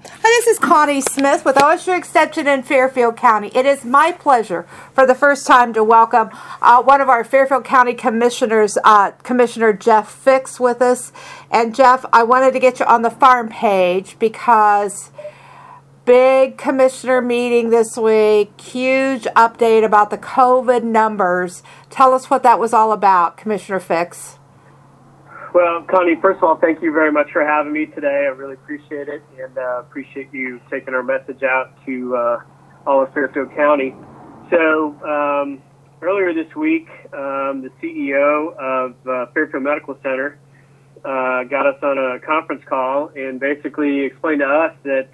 This is Connie Smith with OSU Extension in Fairfield County. It is my pleasure for the first time to welcome one of our Fairfield County commissioners, Commissioner Jeff Fix, with us. And Jeff, I wanted to get you on the farm page because big commissioner meeting this week, huge update about the COVID numbers. Tell us what that was all about, Commissioner Fix. Well, Connie, first of all, thank you very much for having me today. I really appreciate it, and appreciate you taking our message out to all of Fairfield County. So earlier this week, the CEO of Fairfield Medical Center got us on a conference call and basically explained to us that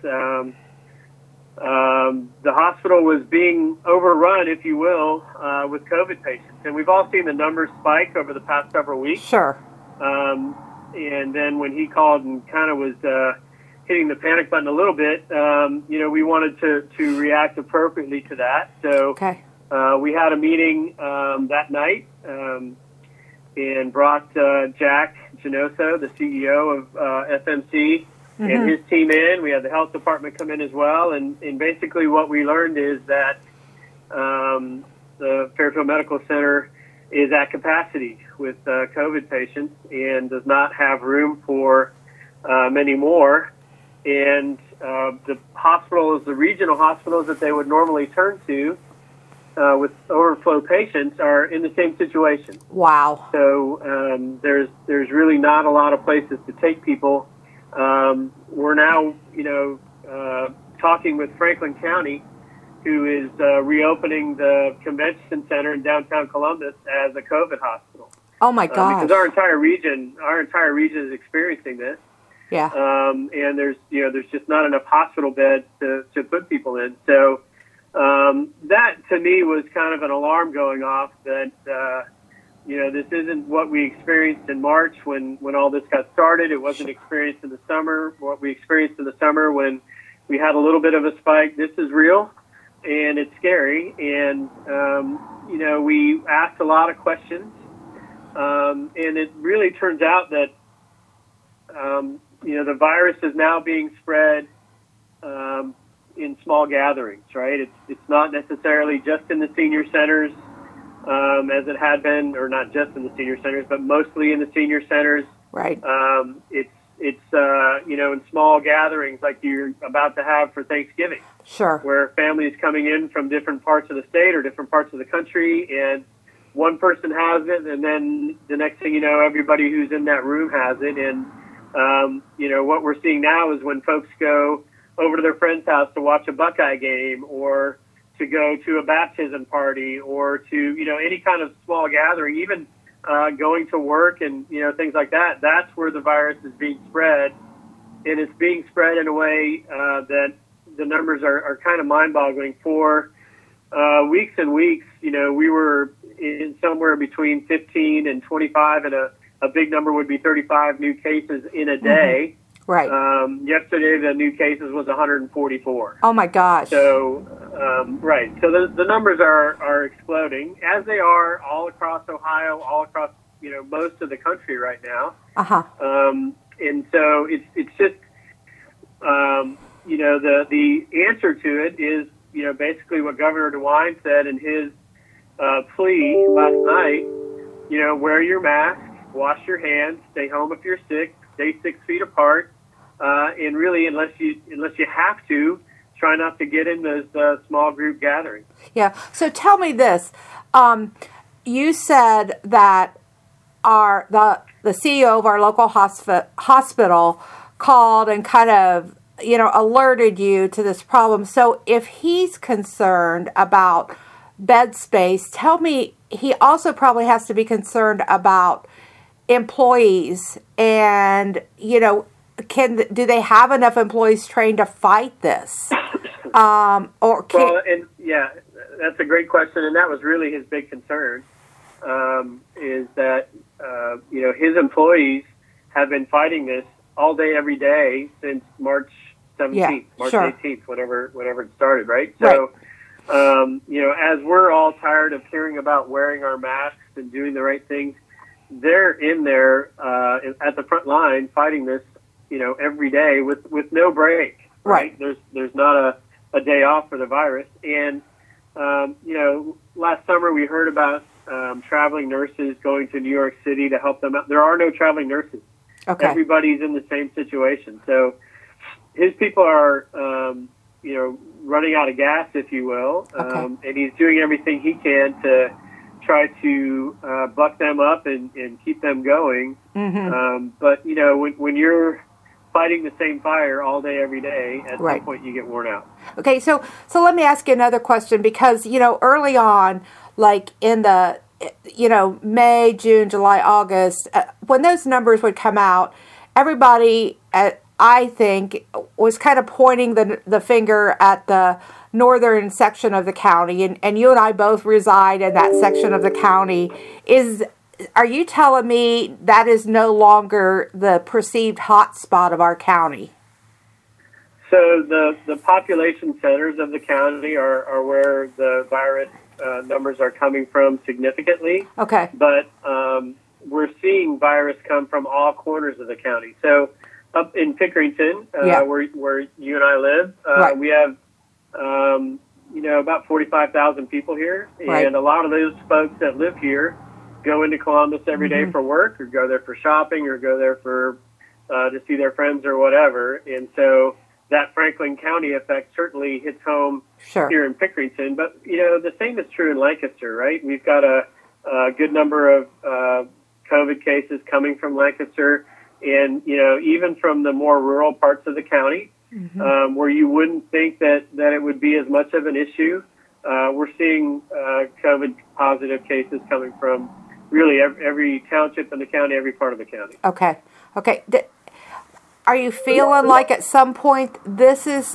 the hospital was being overrun, if you will, with COVID patients. And we've all seen the numbers spike over the past several weeks. Sure. And then when he called and kind of was hitting the panic button a little bit, we wanted to react appropriately to that. So we had a meeting that night and brought Jack Genoso, the CEO of FMC, and his team in. We had the health department come in as well. And basically what we learned is that the Fairfield Medical Center is at capacity with COVID patients and does not have room for many more. And the hospitals, the regional hospitals that they would normally turn to with overflow patients are in the same situation. Wow. So there's really not a lot of places to take people. We're now, talking with Franklin County, who is reopening the convention center in downtown Columbus as a COVID hospital. Oh my gosh! Because our entire region is experiencing this. Yeah. And there's just not enough hospital beds to put people in. So that to me was kind of an alarm going off that this isn't what we experienced in March when all this got started. It wasn't experienced in the summer. What we experienced in the summer when we had a little bit of a spike. This is real. And it's scary, and, we asked a lot of questions, and it really turns out that, the virus is now being spread in small gatherings, right? It's not necessarily just in the senior centers, as it had been, or not just in the senior centers, but mostly in the senior centers. Right. It's in small gatherings like you're about to have for Thanksgiving. Sure. Where families coming in from different parts of the state or different parts of the country, and one person has it, and then the next thing you know, everybody who's in that room has it. And, what we're seeing now is when folks go over to their friend's house to watch a Buckeye game or to go to a baptism party or to, any kind of small gathering, even going to work and, things like that, that's where the virus is being spread. And it's being spread in a way that the numbers are kind of mind-boggling. For weeks and weeks, we were in somewhere between 15 and 25, and a big number would be 35 new cases in a day. Right. Yesterday, the new cases was 144. Oh, my gosh. So, right. So the numbers are exploding, as they are all across Ohio, all across, most of the country right now. Uh-huh. And so it's just, the answer to it is, basically what Governor DeWine said in his plea last night, wear your mask, wash your hands, stay home if you're sick, stay 6 feet apart, and really, unless you have to, try not to get in those small group gatherings. Yeah. So tell me this. You said that the CEO of our local hospital called and kind of, alerted you to this problem. So if he's concerned about bed space, tell me, he also probably has to be concerned about employees and, do they have enough employees trained to fight this? That's a great question. And that was really his big concern, is that, his employees have been fighting this all day, every day since March 17th, March 18th, whenever it started, right? So, as we're all tired of hearing about wearing our masks and doing the right things, they're in there at the front line fighting this, every day with no break. right? There's not a day off for the virus. And, last summer we heard about traveling nurses going to New York City to help them out. There are no traveling nurses. Okay. Everybody's in the same situation. So his people are, running out of gas, if you will, and he's doing everything he can to try to buck them up and keep them going. Mm-hmm. But, when you're fighting the same fire all day, every day, at Right. some point you get worn out. Okay, so let me ask you another question, because, early on, like in the, May, June, July, August, when those numbers would come out, everybody, I think, was kind of pointing the finger at the northern section of the county, and you and I both reside in that section of the county. Are you telling me that is no longer the perceived hot spot of our county? So the population centers of the county are where the virus numbers are coming from significantly. Okay. But we're seeing virus come from all corners of the county. So up in Pickerington, where you and I live, Right. we have about 45,000 people here, Right. and a lot of those folks that live here go into Columbus every day for work, or go there for shopping, or go there for to see their friends or whatever. And so that Franklin County effect certainly hits home Sure. here in Pickerington. But, the same is true in Lancaster, right? We've got a good number of COVID cases coming from Lancaster, and, even from the more rural parts of the county, where you wouldn't think that it would be as much of an issue. We're seeing COVID positive cases coming from really every township in the county, every part of the county. Okay. Are you feeling like at some point this is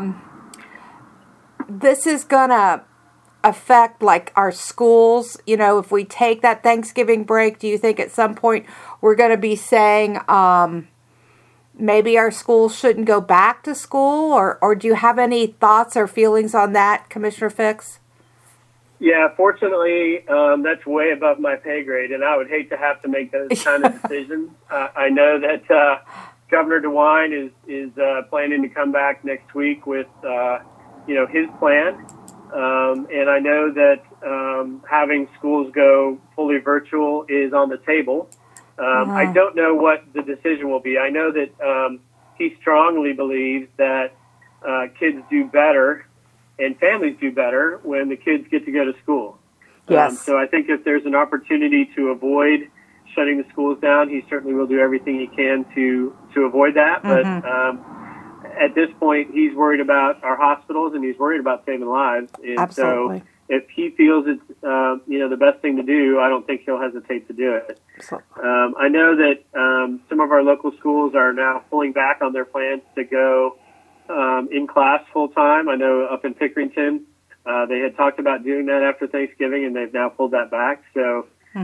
gonna affect like our schools? If we take that Thanksgiving break, do you think at some point we're going to be saying maybe our schools shouldn't go back to school, or do you have any thoughts or feelings on that, Commissioner Fix? Yeah, fortunately, that's way above my pay grade, and I would hate to have to make those kind of decisions. I know that Governor DeWine is planning to come back next week with his plan, and I know that having schools go fully virtual is on the table. I don't know what the decision will be. I know that he strongly believes that kids do better and families do better when the kids get to go to school. Yes. So I think if there's an opportunity to avoid shutting the schools down, he certainly will do everything he can to avoid that. But at this point, he's worried about our hospitals, and he's worried about saving lives. And Absolutely. So if he feels it's the best thing to do, I don't think he'll hesitate to do it. I know that some of our local schools are now pulling back on their plans to go in class full time. I know up in Pickerington, they had talked about doing that after Thanksgiving, and they've now pulled that back. So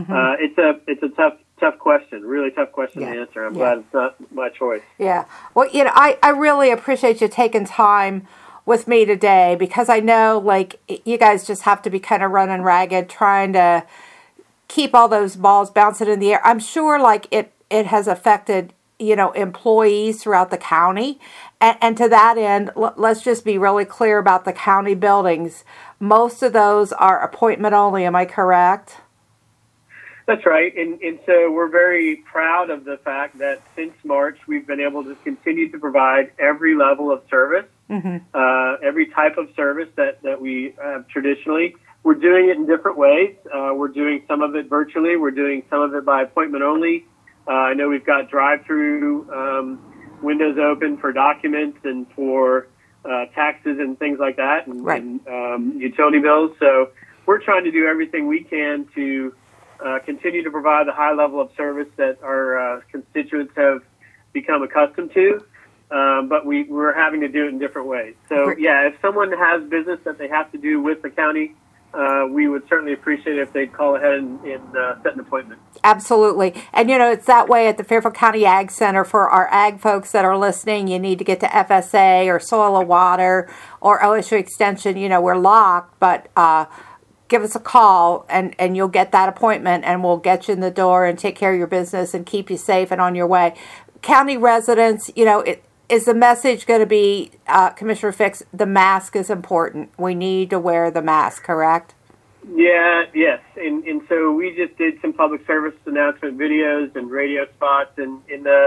it's a tough question, really tough question to answer. I'm glad it's not my choice. Yeah. Well, I really appreciate you taking time with me today, because I know like you guys just have to be kind of running ragged trying to keep all those balls bouncing in the air. I'm sure like it has affected employees throughout the county, and to that end, let's just be really clear about the county buildings. Most of those are appointment only. Am I correct? That's right, and so we're very proud of the fact that since March we've been able to continue to provide every level of service, every type of service that we have traditionally. We're doing it in different ways. We're doing some of it virtually. We're doing some of it by appointment only. I know we've got drive-through windows open for documents and for taxes and things like that, and utility bills. So we're trying to do everything we can to continue to provide the high level of service that our constituents have become accustomed to, but we're having to do it in different ways. So, if someone has business that they have to do with the county, we would certainly appreciate it if they'd call ahead and set an appointment. Absolutely. And, it's that way at the Fairfield County Ag Center. For our ag folks that are listening, you need to get to FSA or Soil and Water or OSU Extension. We're locked, but give us a call and you'll get that appointment, and we'll get you in the door and take care of your business and keep you safe and on your way. County residents, is the message going to be, Commissioner Fix, the mask is important. We need to wear the mask, correct? Yeah, yes. And so we just did some public service announcement videos and radio spots, and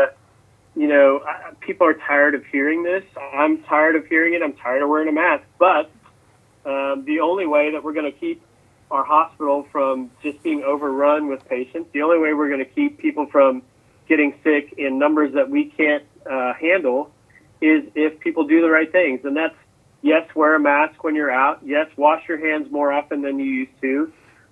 people are tired of hearing this. I'm tired of hearing it. I'm tired of wearing a mask. But the only way that we're going to keep our hospital from just being overrun with patients, the only way we're going to keep people from getting sick in numbers that we can't handle is if people do the right things. And that's, yes, wear a mask when you're out. Yes, wash your hands more often than you used to.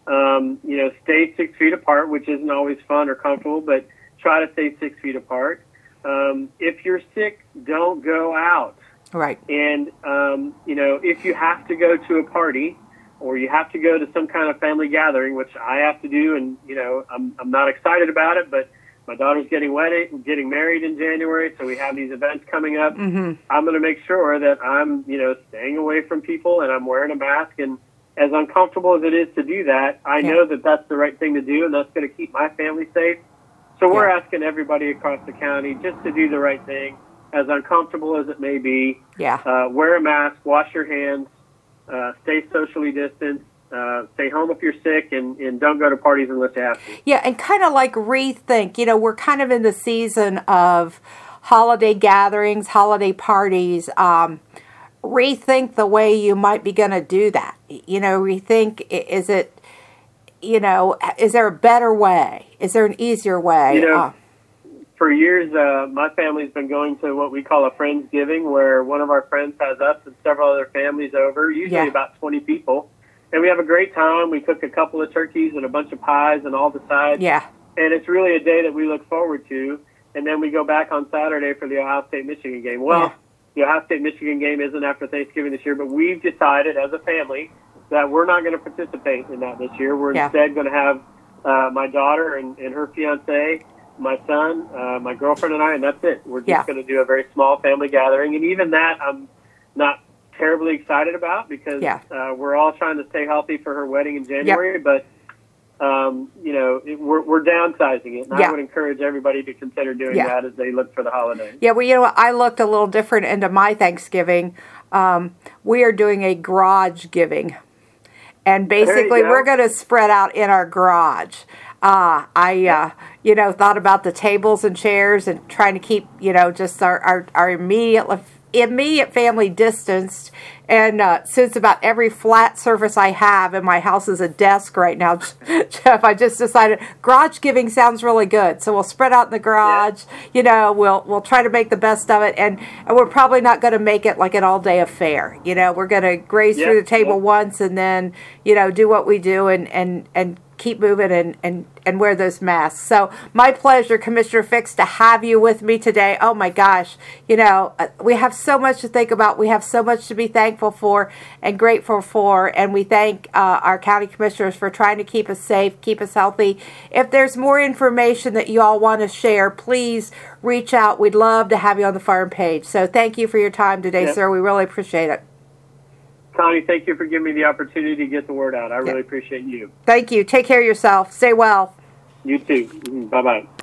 Stay 6 feet apart, which isn't always fun or comfortable, but try to stay 6 feet apart. If you're sick, don't go out. Right. And, if you have to go to a party or you have to go to some kind of family gathering, which I have to do, and, I'm not excited about it, but my daughter's getting married in January, so we have these events coming up. Mm-hmm. I'm going to make sure that I'm, staying away from people and I'm wearing a mask. And as uncomfortable as it is to do that, I know that that's the right thing to do, and that's going to keep my family safe. So we're asking everybody across the county just to do the right thing, as uncomfortable as it may be. Yeah. Wear a mask, wash your hands, stay socially distanced. Stay home if you're sick, and don't go to parties unless you have to. Yeah, and kind of like rethink. We're kind of in the season of holiday gatherings, holiday parties. Rethink the way you might be going to do that. Rethink, is there a better way? Is there an easier way? For years, my family's been going to what we call a Friendsgiving, where one of our friends has us and several other families over, usually about 20 people. And we have a great time. We cook a couple of turkeys and a bunch of pies and all the sides. Yeah. And it's really a day that we look forward to. And then we go back on Saturday for the Ohio State-Michigan game. Well, the Ohio State-Michigan game isn't after Thanksgiving this year, but we've decided as a family that we're not going to participate in that this year. We're instead going to have my daughter and her fiancé, my son, my girlfriend, and I, and that's it. We're just going to do a very small family gathering. And even that, I'm not terribly excited about, because we're all trying to stay healthy for her wedding in January, but we're downsizing it, and I would encourage everybody to consider doing that as they look for the holidays. Yeah, well, I looked a little different into my Thanksgiving. We are doing a garage giving, and basically we're going to spread out in our garage. I thought about the tables and chairs and trying to keep, just our immediate family distanced. And since about every flat surface I have in my house is a desk right now, Jeff, I just decided garage giving sounds really good. So we'll spread out in the garage. We'll try to make the best of it, and we're probably not going to make it like an all-day affair. We're going to graze through the table once, and then do what we do and keep moving and wear those masks. So my pleasure, Commissioner Fix, to have you with me today. Oh my gosh, we have so much to think about. We have so much to be thankful for and grateful for, and we thank our county commissioners for trying to keep us safe, keep us healthy. If there's more information that you all want to share, please reach out. We'd love to have you on the farm page. So thank you for your time today, sir. We really appreciate it. Connie, thank you for giving me the opportunity to get the word out. I really appreciate you. Thank you. Take care of yourself. Stay well. You too. Bye-bye.